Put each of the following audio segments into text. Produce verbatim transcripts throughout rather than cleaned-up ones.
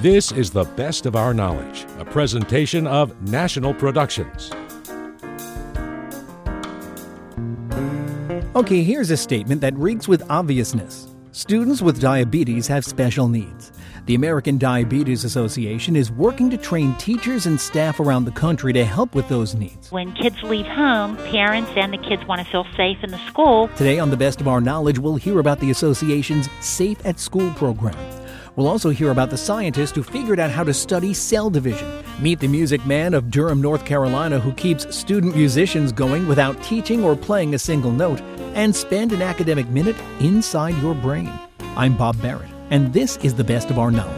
This is The Best of Our Knowledge, a presentation of National Productions. Okay, here's a statement that reeks with obviousness. Students with diabetes have special needs. The American Diabetes Association is working to train teachers and staff around the country to help with those needs. When kids leave home, parents and the kids want to feel safe in the school. Today on The Best of Our Knowledge, we'll hear about the association's Safe at School program. We'll also hear about the scientist who figured out how to study cell division. Meet the music man of Durham, North Carolina, who keeps student musicians going without teaching or playing a single note. And spend an academic minute inside your brain. I'm Bob Barrett, and this is The Best of Our Knowledge.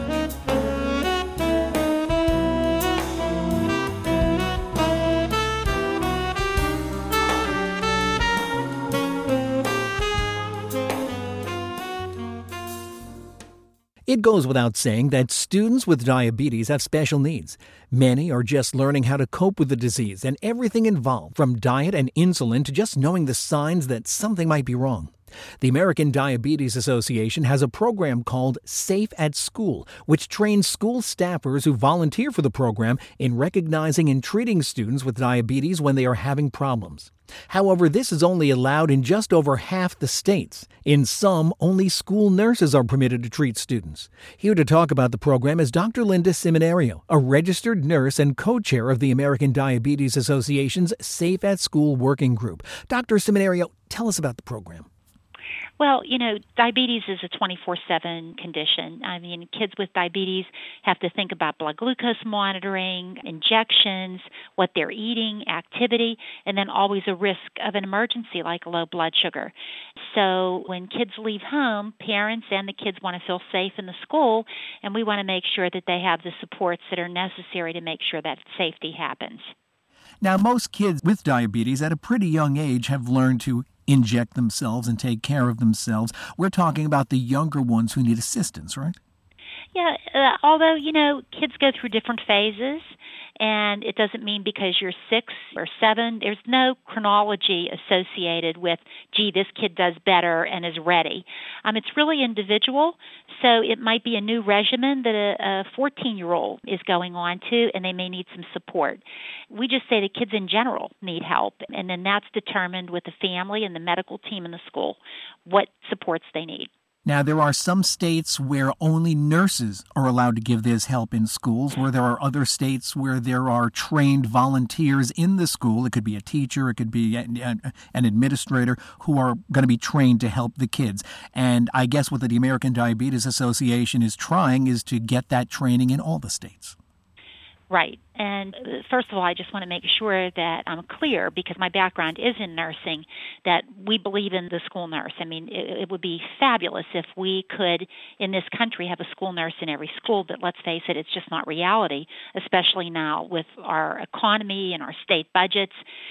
It goes without saying that students with diabetes have special needs. Many are just learning how to cope with the disease and everything involved, from diet and insulin to just knowing the signs that something might be wrong. The American Diabetes Association has a program called Safe at School, which trains school staffers who volunteer for the program in recognizing and treating students with diabetes when they are having problems. However, this is only allowed in just over half the states. In some, only school nurses are permitted to treat students. Here to talk about the program is Doctor Linda Seminario, a registered nurse and co-chair of the American Diabetes Association's Safe at School Working Group. Doctor Seminario, tell us about the program. Well, you know, diabetes is a twenty-four seven condition. I mean, kids with diabetes have to think about blood glucose monitoring, injections, what they're eating, activity, and then always a risk of an emergency like low blood sugar. So when kids leave home, parents and the kids want to feel safe in the school, and we want to make sure that they have the supports that are necessary to make sure that safety happens. Now, most kids with diabetes at a pretty young age have learned to inject themselves and take care of themselves. We're talking about the younger ones who need assistance, right? Yeah, uh, although, you know, kids go through different phases, and it doesn't mean because you're six or seven, there's no chronology associated with, gee, this kid does better and is ready. Um, it's really individual, so it might be a new regimen that a fourteen-year-old is going on to, and they may need some support. We just say that kids in general need help, and then that's determined with the family and the medical team in the school what supports they need. Now, there are some states where only nurses are allowed to give this help in schools, where there are other states where there are trained volunteers in the school. It could be a teacher, it could be an administrator who are going to be trained to help the kids. And I guess what the American Diabetes Association is trying is to get that training in all the states. Right. And first of all, I just want to make sure that I'm clear, because my background is in nursing, that we believe in the school nurse. I mean, it, it would be fabulous if we could, in this country, have a school nurse in every school, but let's face it, it's just not reality, especially now with our economy and our state budgets.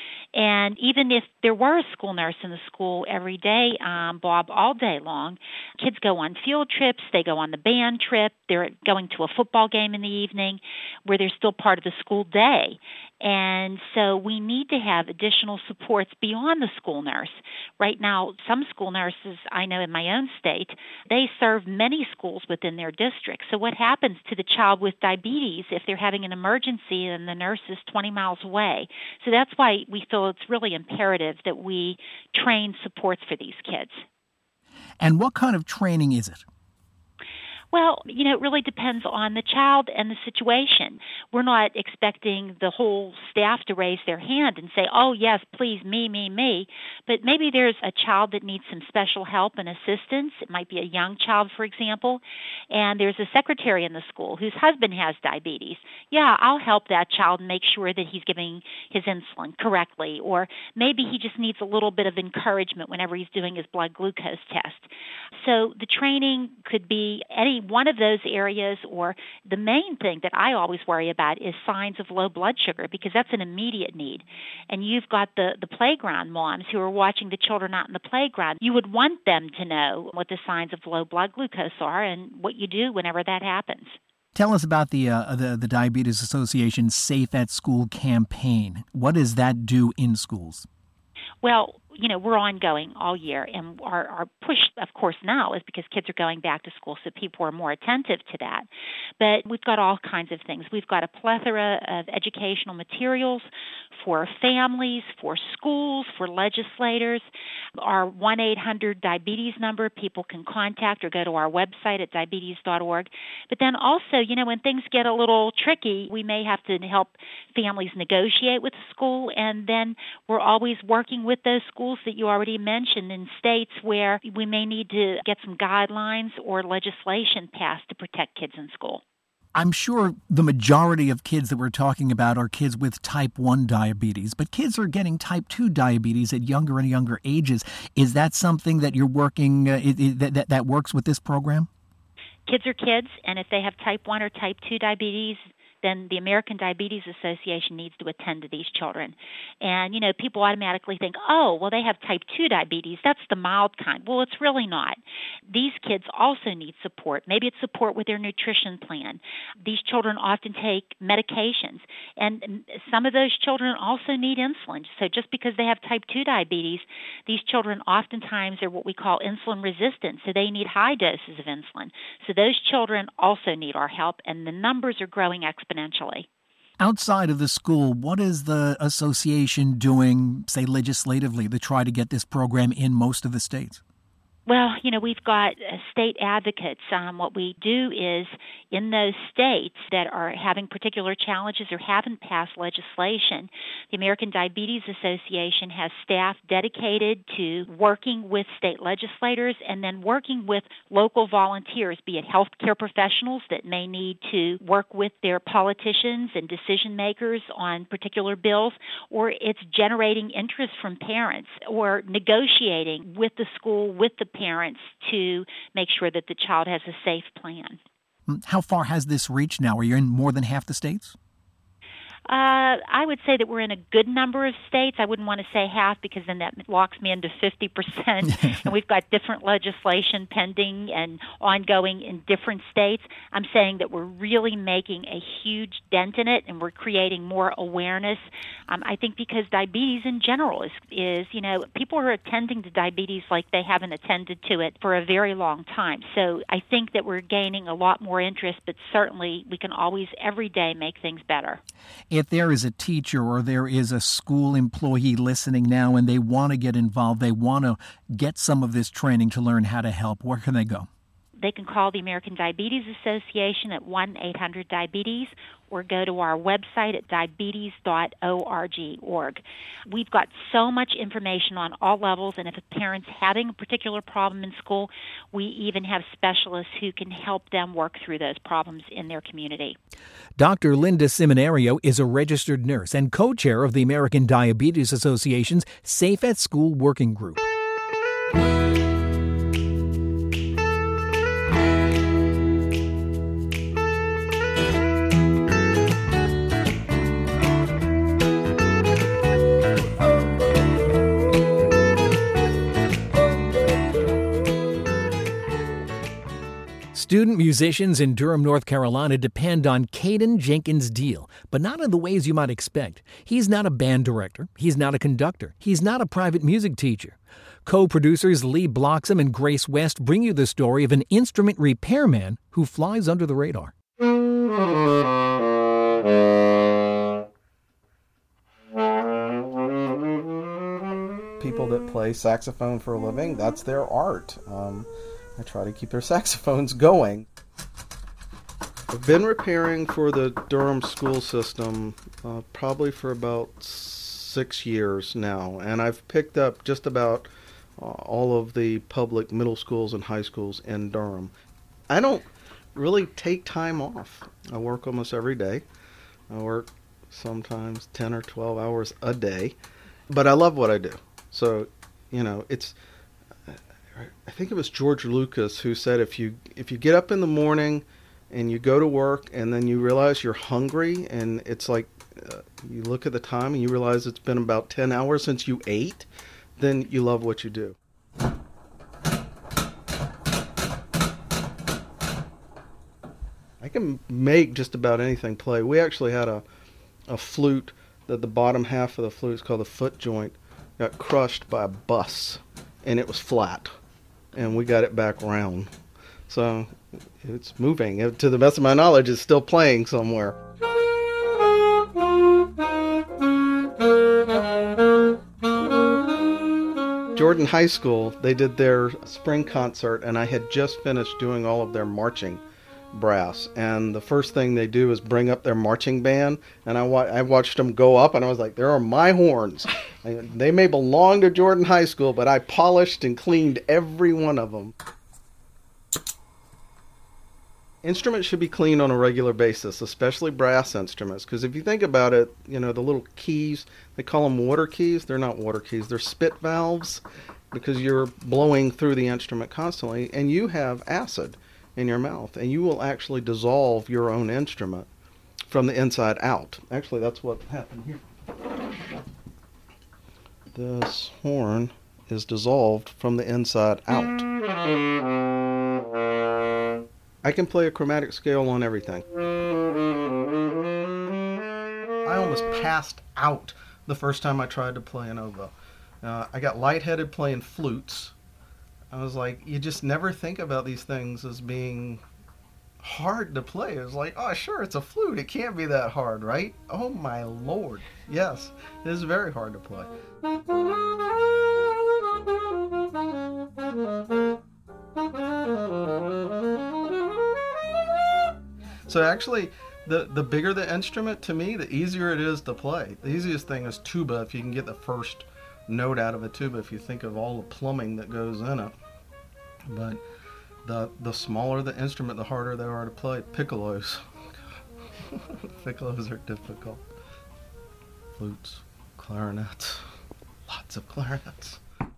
And even if there were a school nurse in the school every day, um, Bob, all day long, kids go on field trips, they go on the band trip, they're going to a football game in the evening where they're still part of the school day. And so we need to have additional supports beyond the school nurse. Right now, some school nurses, I know in my own state, they serve many schools within their district. So what happens to the child with diabetes if they're having an emergency and the nurse is twenty miles away? So that's why we feel it's really imperative that we train supports for these kids. And what kind of training is it? Well, you know, it really depends on the child and the situation. We're not expecting the whole staff to raise their hand and say, oh, yes, please, me, me, me. But maybe there's a child that needs some special help and assistance. It might be a young child, for example, and there's a secretary in the school whose husband has diabetes. Yeah, I'll help that child and make sure that he's giving his insulin correctly. Or maybe he just needs a little bit of encouragement whenever he's doing his blood glucose test. So the training could be any one of those areas, or the main thing that I always worry about is signs of low blood sugar, because that's an immediate need. And you've got the, the playground moms who are watching the children out in the playground. You would want them to know what the signs of low blood glucose are and what you do whenever that happens. Tell us about the, uh, the, the Diabetes Association's Safe at School campaign. What does that do in schools? Well, you know, we're ongoing all year. And our, our push, of course, now is because kids are going back to school, so people are more attentive to that. But we've got all kinds of things. We've got a plethora of educational materials for families, for schools, for legislators. Our one eight hundred diabetes number, people can contact or go to our website at diabetes dot org. But then also, you know, when things get a little tricky, we may have to help families negotiate with the school, and then we're always working with those schools that you already mentioned in states where we may need to get some guidelines or legislation passed to protect kids in school. I'm sure the majority of kids that we're talking about are kids with type one diabetes, but kids are getting type two diabetes at younger and younger ages. Is that something that you're working, uh, that, that, that works with this program? Kids are kids, and if they have type one or type two diabetes, then the American Diabetes Association needs to attend to these children. And, you know, people automatically think, oh, well, they have type two diabetes. That's the mild kind. Well, it's really not. These kids also need support. Maybe it's support with their nutrition plan. These children often take medications. And some of those children also need insulin. So just because they have type two diabetes, these children oftentimes are what we call insulin resistant. So they need high doses of insulin. So those children also need our help, and the numbers are growing exponentially. Outside of the school, what is the association doing, say, legislatively to try to get this program in most of the states? Well, you know, we've got uh, state advocates. Um, what we do is in those states that are having particular challenges or haven't passed legislation, the American Diabetes Association has staff dedicated to working with state legislators and then working with local volunteers, be it healthcare professionals that may need to work with their politicians and decision makers on particular bills, or it's generating interest from parents or negotiating with the school, with the parents to make sure that the child has a safe plan. How far has this reached now? Are you in more than half the states? Uh, I would say that we're in a good number of states. I wouldn't want to say half because then that locks me into fifty percent. And we've got different legislation pending and ongoing in different states. I'm saying that we're really making a huge dent in it, and we're creating more awareness. Um, I think because diabetes in general is, is, you know, people are attending to diabetes like they haven't attended to it for a very long time. So I think that we're gaining a lot more interest, but certainly we can always every day make things better. If there is a teacher or there is a school employee listening now and they want to get involved, they want to get some of this training to learn how to help, where can they go? They can call the American Diabetes Association at one eight hundred diabetes or go to our website at diabetes dot org. We've got so much information on all levels, and if a parent's having a particular problem in school, we even have specialists who can help them work through those problems in their community. Doctor Linda Seminario is a registered nurse and co-chair of the American Diabetes Association's Safe at School Working Group. Student musicians in Durham, North Carolina depend on Caden Jenkins Deal, but not in the ways you might expect. He's not a band director. He's not a conductor. He's not a private music teacher. Co-producers Lee Bloxham and Grace West bring you the story of an instrument repairman who flies under the radar. People that play saxophone for a living, that's their art. Um, I try to keep their saxophones going. I've been repairing for the Durham school system uh, probably for about six years now, and I've picked up just about uh, all of the public middle schools and high schools in Durham. I don't really take time off. I work almost every day. I work sometimes ten or twelve hours a day, but I love what I do. So, you know, it's... I think it was George Lucas who said if you if you get up in the morning and you go to work and then you realize you're hungry and it's like uh, you look at the time and you realize it's been about ten hours since you ate, then you love what you do. I can make just about anything play. We actually had a, a flute that the bottom half of the flute is called the foot joint. got crushed by a bus, and it was flat, and we got it back round. So it's moving. It, to the best of my knowledge, it's still playing somewhere. Jordan High School, they did their spring concert, and I had just finished doing all of their marching brass. And the first thing they do is bring up their marching band, and I, wa- I watched them go up, and I was like, there are my horns. They may belong to Jordan High School, but I polished and cleaned every one of them. Instruments should be cleaned on a regular basis, especially brass instruments, because if you think about it, you know, the little keys, they call them water keys. They're not water keys. They're spit valves, because you're blowing through the instrument constantly, and you have acid in your mouth, and you will actually dissolve your own instrument from the inside out. Actually, that's what happened here. This horn is dissolved from the inside out. I can play a chromatic scale on everything. I almost passed out the first time I tried to play an oboe. Uh, I got lightheaded playing flutes. I was like, you just never think about these things as being hard to play. It was like, oh, sure, it's a flute. It can't be that hard, right? Oh, my Lord. Yes, it is very hard to play. So actually, the, the bigger the instrument, to me, the easier it is to play. The easiest thing is tuba, if you can get the first note out of a tuba, if you think of all the plumbing that goes in it. But the the smaller the instrument, the harder they are to play. Piccolos. Piccolos are difficult. Flutes, clarinets, lots of clarinets.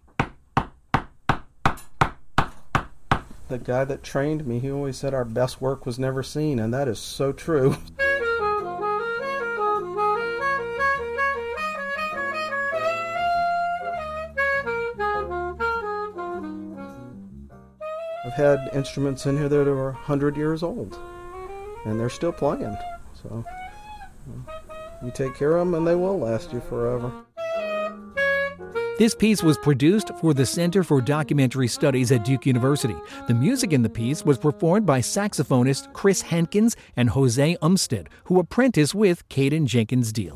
The guy that trained me, he always said our best work was never seen, and that is so true. I've had instruments in here that are one hundred years old, and they're still playing. So you take care of them, and they will last you forever. This piece was produced for the Center for Documentary Studies at Duke University. The music in the piece was performed by saxophonist Chris Hankins and Jose Umstead, who apprenticed with Caden Jenkins Deal.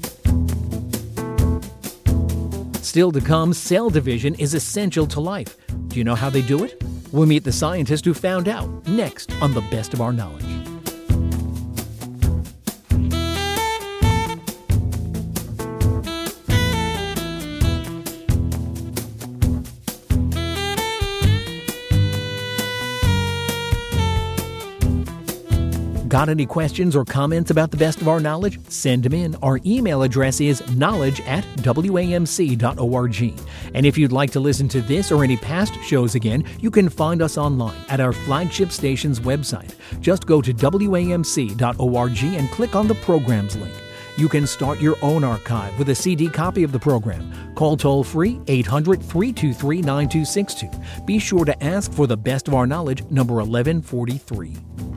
Still to come, cell division is essential to life. Do you know how they do it? We'll meet the scientist who found out next on The Best of Our Knowledge. Got any questions or comments about the best of our knowledge? Send them in. Our email address is knowledge at w a m c dot org. And if you'd like to listen to this or any past shows again, you can find us online at our flagship station's website. Just go to w a m c dot org and click on the programs link. You can start your own archive with a C D copy of the program. Call toll-free eight hundred, three two three, nine two six two. Be sure to ask for the best of our knowledge, number eleven forty-three.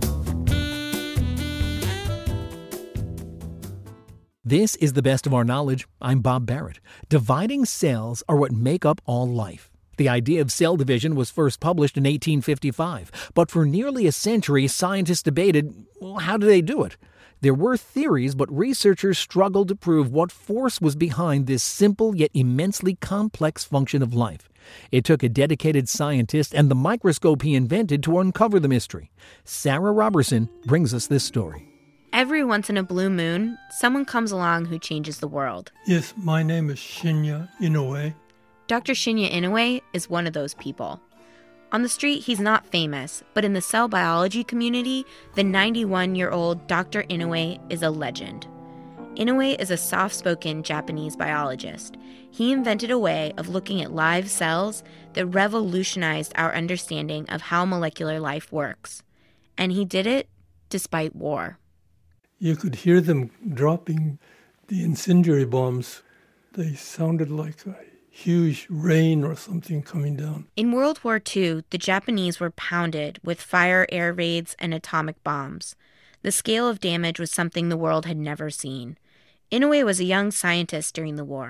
This is The Best of Our Knowledge. I'm Bob Barrett. Dividing cells are what make up all life. The idea of cell division was first published in eighteen fifty-five, but for nearly a century, scientists debated, well, how do they do it? There were theories, but researchers struggled to prove what force was behind this simple yet immensely complex function of life. It took a dedicated scientist and the microscope he invented to uncover the mystery. Sarah Robertson brings us this story. Every once in a blue moon, someone comes along who changes the world. Yes, my name is Shinya Inoue. Doctor Shinya Inoue is one of those people. On the street, he's not famous, but in the cell biology community, the ninety-one-year-old Doctor Inoue is a legend. Inoue is a soft-spoken Japanese biologist. He invented a way of looking at live cells that revolutionized our understanding of how molecular life works. And he did it despite war. You could hear them dropping the incendiary bombs. They sounded like a huge rain or something coming down. In World War Two, the Japanese were pounded with fire air raids and atomic bombs. The scale of damage was something the world had never seen. Inoue was a young scientist during the war.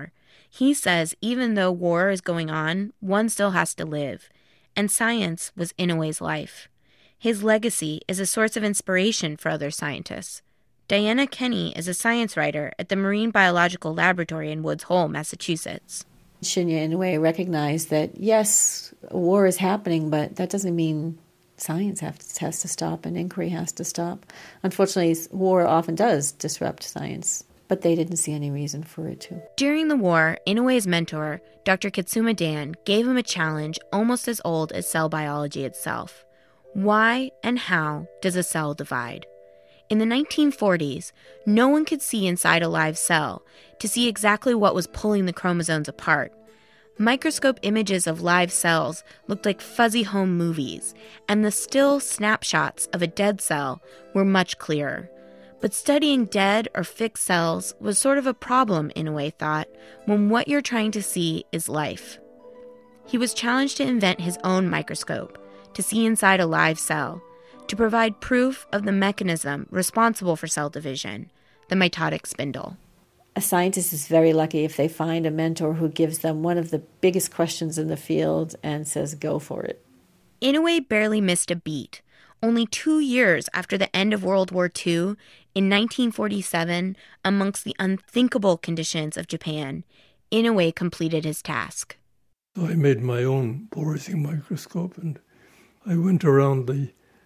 He says even though war is going on, one still has to live. And science was Inoue's life. His legacy is a source of inspiration for other scientists. Diana Kenny is a science writer at the Marine Biological Laboratory in Woods Hole, Massachusetts. Shinya Inoue recognized that, yes, war is happening, but that doesn't mean science have to, has to stop and inquiry has to stop. Unfortunately, war often does disrupt science, but they didn't see any reason for it to. During the war, Inoue's mentor, Doctor Katsuma Dan, gave him a challenge almost as old as cell biology itself. Why and how does a cell divide? In the nineteen forties, no one could see inside a live cell to see exactly what was pulling the chromosomes apart. Microscope images of live cells looked like fuzzy home movies, and the still snapshots of a dead cell were much clearer. But studying dead or fixed cells was sort of a problem, Inoue thought, when what you're trying to see is life. He was challenged to invent his own microscope, to see inside a live cell, to provide proof of the mechanism responsible for cell division, the mitotic spindle. A scientist is very lucky if they find a mentor who gives them one of the biggest questions in the field and says, go for it. Inoue barely missed a beat. Only two years after the end of World War Two, in nineteen forty-seven, amongst the unthinkable conditions of Japan, Inoue completed his task. So I made my own polarizing microscope, and I went around the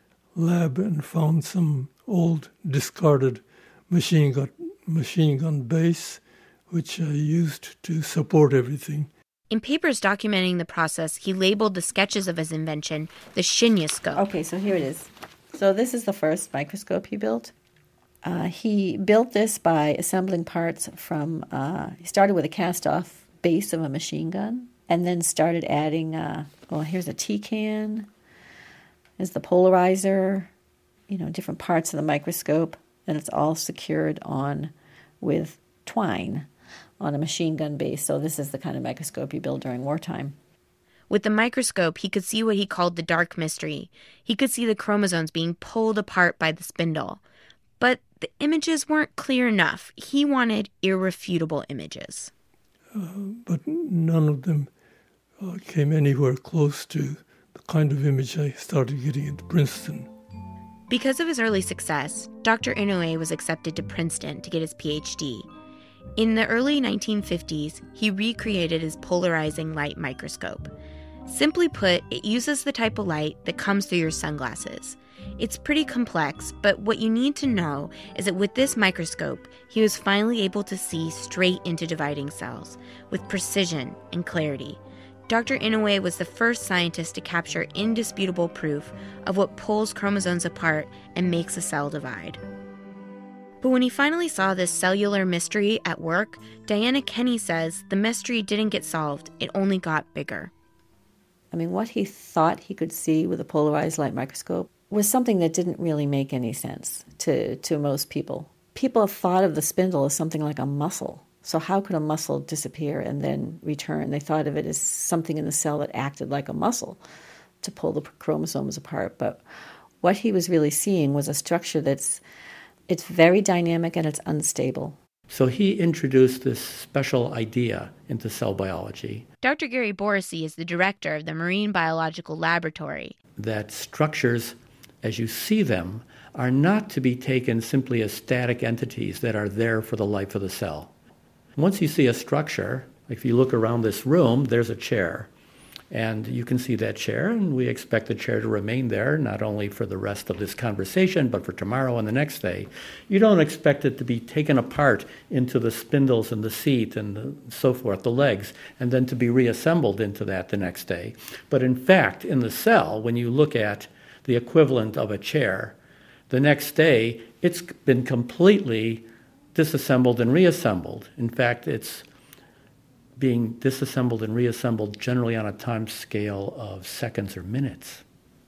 lab and found some old discarded machine gun, machine gun base, which I used to support everything. In papers documenting the process, he labeled the sketches of his invention the Shinya scope. Okay, so here it is. So this is the first microscope he built. Uh, he built this by assembling parts from, uh, he started with a cast-off base of a machine gun, and then started adding, uh, well, here's a tea can, there's the polarizer, you know, different parts of the microscope, and it's all secured on with twine on a machine gun base. So this is the kind of microscope you build during wartime. With the microscope, he could see what he called the dark mystery. He could see the chromosomes being pulled apart by the spindle. But the images weren't clear enough. He wanted irrefutable images. Uh, but none of them uh, came anywhere close to the kind of image I started getting at Princeton. Because of his early success, Doctor Inoue was accepted to Princeton to get his P H D. In the early nineteen fifties, he recreated his polarizing light microscope. Simply put, it uses the type of light that comes through your sunglasses. It's pretty complex, but what you need to know is that with this microscope, he was finally able to see straight into dividing cells, with precision and clarity. Doctor Inoue was the first scientist to capture indisputable proof of what pulls chromosomes apart and makes a cell divide. But when he finally saw this cellular mystery at work, Diana Kenny says the mystery didn't get solved, it only got bigger. I mean, what he thought he could see with a polarized light microscope was something that didn't really make any sense to, to most people. People thought of the spindle as something like a muscle. So how could a muscle disappear and then return? They thought of it as something in the cell that acted like a muscle to pull the chromosomes apart. But what he was really seeing was a structure that's it's very dynamic and it's unstable. So he introduced this special idea into cell biology. Doctor Gary Borisi is the director of the Marine Biological Laboratory. That structures, as you see them, are not to be taken simply as static entities that are there for the life of the cell. Once you see a structure, if you look around this room, there's a chair. And you can see that chair, and we expect the chair to remain there, not only for the rest of this conversation, but for tomorrow and the next day. You don't expect it to be taken apart into the spindles and the seat and the, so forth, the legs, and then to be reassembled into that the next day. But in fact, in the cell, when you look at the equivalent of a chair, the next day, it's been completely disassembled and reassembled. In fact, it's being disassembled and reassembled generally on a time scale of seconds or minutes.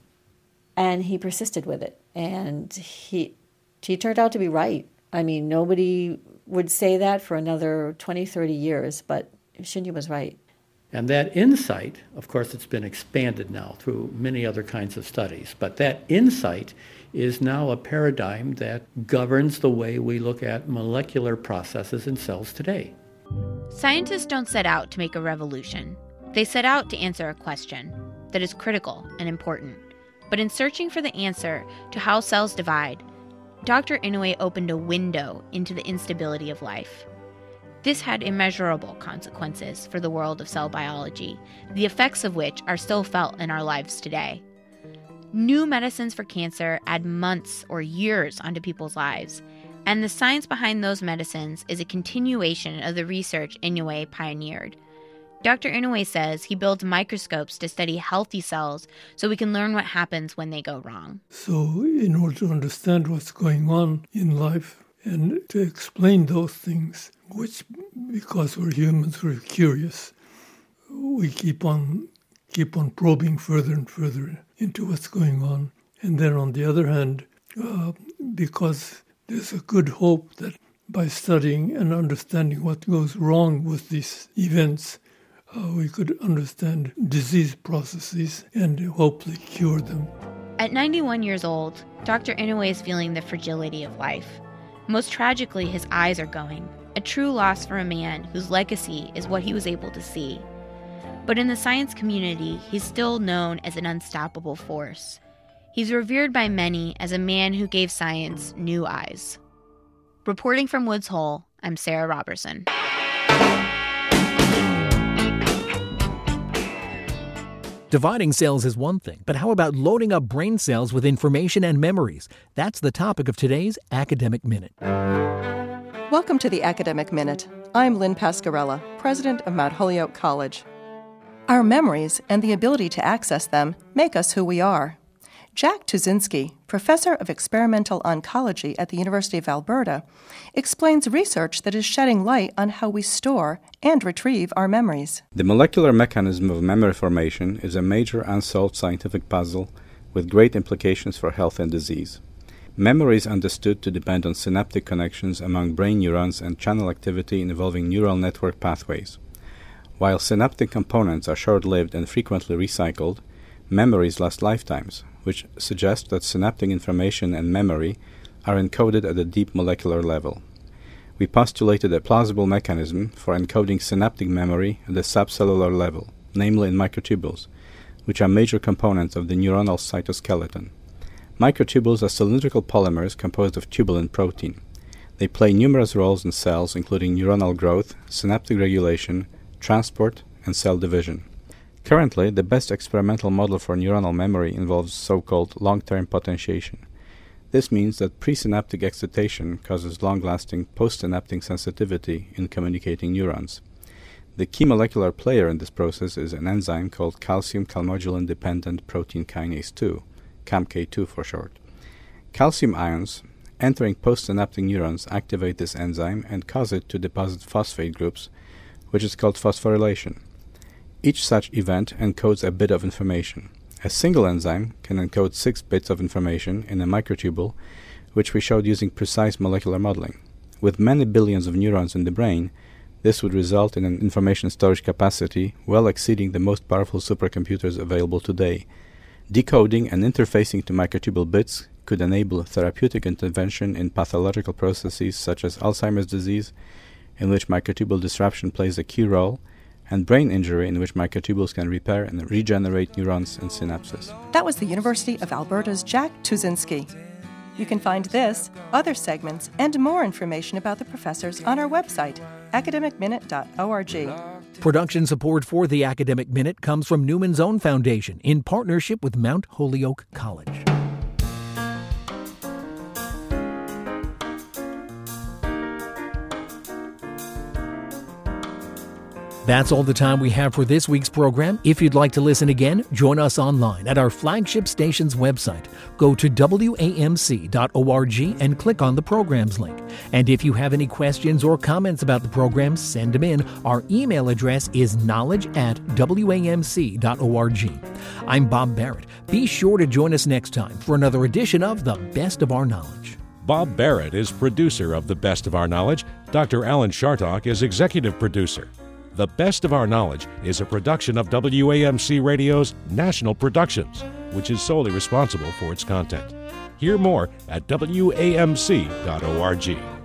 And he persisted with it. And he he turned out to be right. I mean, nobody would say that for another twenty, thirty years, but Shinya was right. And that insight, of course, it's been expanded now through many other kinds of studies, but that insight is now a paradigm that governs the way we look at molecular processes in cells today. Scientists don't set out to make a revolution. They set out to answer a question that is critical and important. But in searching for the answer to how cells divide, Doctor Inouye opened a window into the instability of life. This had immeasurable consequences for the world of cell biology, the effects of which are still felt in our lives today. New medicines for cancer add months or years onto people's lives, and the science behind those medicines is a continuation of the research Inouye pioneered. Doctor Inouye says he builds microscopes to study healthy cells so we can learn what happens when they go wrong. So in order to understand what's going on in life and to explain those things, which, because we're humans, we're curious, we keep on keep on probing further and further into what's going on. And then on the other hand, uh, because there's a good hope that by studying and understanding what goes wrong with these events, uh, we could understand disease processes and hopefully cure them. At ninety-one years old, Doctor Inouye is feeling the fragility of life. Most tragically, his eyes are going, a true loss for a man whose legacy is what he was able to see. But in the science community, he's still known as an unstoppable force. He's revered by many as a man who gave science new eyes. Reporting from Woods Hole, I'm Sarah Robertson. Dividing cells is one thing, but how about loading up brain cells with information and memories? That's the topic of today's Academic Minute. Welcome to the Academic Minute. I'm Lynn Pasquarella, president of Mount Holyoke College. Our memories and the ability to access them make us who we are. Jack Tuszynski, professor of experimental oncology at the University of Alberta, explains research that is shedding light on how we store and retrieve our memories. The molecular mechanism of memory formation is a major unsolved scientific puzzle with great implications for health and disease. Memory is understood to depend on synaptic connections among brain neurons and channel activity involving neural network pathways. While synaptic components are short-lived and frequently recycled, memories last lifetimes, which suggests that synaptic information and memory are encoded at a deep molecular level. We postulated a plausible mechanism for encoding synaptic memory at the subcellular level, namely in microtubules, which are major components of the neuronal cytoskeleton. Microtubules are cylindrical polymers composed of tubulin protein. They play numerous roles in cells, including neuronal growth, synaptic regulation, transport, and cell division. Currently, the best experimental model for neuronal memory involves so-called long-term potentiation. This means that presynaptic excitation causes long-lasting postsynaptic sensitivity in communicating neurons. The key molecular player in this process is an enzyme called calcium calmodulin-dependent protein kinase two, C A M K two for short. Calcium ions entering postsynaptic neurons activate this enzyme and cause it to deposit phosphate groups, which is called phosphorylation. Each such event encodes a bit of information. A single enzyme can encode six bits of information in a microtubule, which we showed using precise molecular modeling. With many billions of neurons in the brain, this would result in an information storage capacity well exceeding the most powerful supercomputers available today. Decoding and interfacing to microtubule bits could enable therapeutic intervention in pathological processes such as Alzheimer's disease, in which microtubule disruption plays a key role, and brain injury, in which microtubules can repair and regenerate neurons and synapses. That was the University of Alberta's Jack Tuszynski. You can find this, other segments, and more information about the professors on our website, academic minute dot org. Production support for the Academic Minute comes from Newman's Own Foundation in partnership with Mount Holyoke College. That's all the time we have for this week's program. If you'd like to listen again, join us online at our flagship station's website. Go to W A M C dot org and click on the programs link. And if you have any questions or comments about the program, send them in. Our email address is knowledge at W A M C dot org. I'm Bob Barrett. Be sure to join us next time for another edition of The Best of Our Knowledge. Bob Barrett is producer of The Best of Our Knowledge. Doctor Alan Chartock is executive producer. The Best of Our Knowledge is a production of W A M C Radio's National Productions, which is solely responsible for its content. Hear more at W A M C dot org.